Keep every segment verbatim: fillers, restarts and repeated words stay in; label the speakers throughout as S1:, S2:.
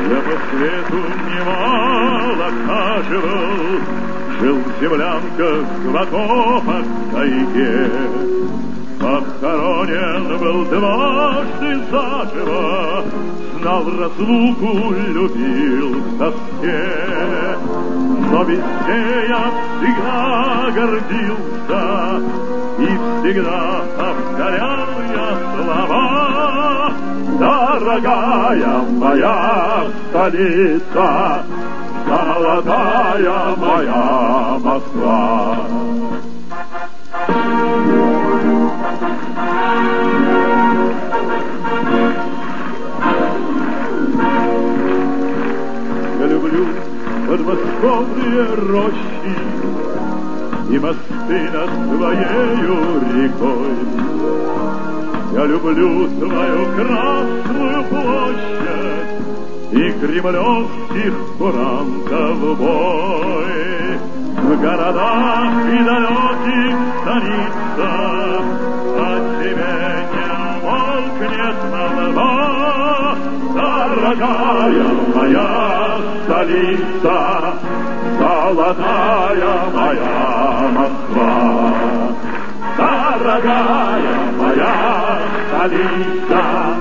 S1: Я по свету немало хаживал, жил в землянках в окопах тайге. Похоронен был дважды заживо, знал разлуку, любил в тоске. Но везде я всегда гордился и всегда повторял я слова: дорогая моя столица, золотая моя Москва. Я люблю подмосковные рощи и мосты над твоею рекой. Я люблю твою Красную площадь и кремлевских курантов бой. В городах и далеких станицах о тебе не молкнет молва. Дорогая моя столица, золотая моя Москва. Дорогая моя столица,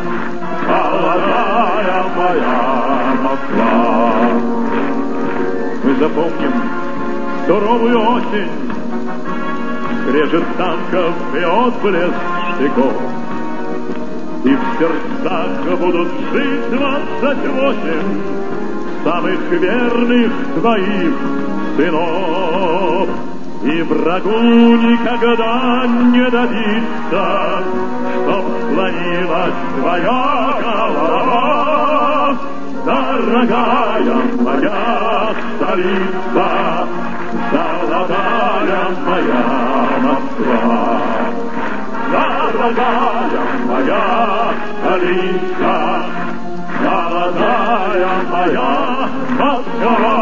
S1: золотая моя Москва. Мы запомним суровую осень, скрежет танков и отблеск штыков. И в сердцах будут жить двадцать восемь самых верных твоих сынов. И врагу никогда не добиться, чтоб склонилась твоя голова. Дорогая моя столица, золотая моя Москва. Дорогая моя столица, золотая моя Москва.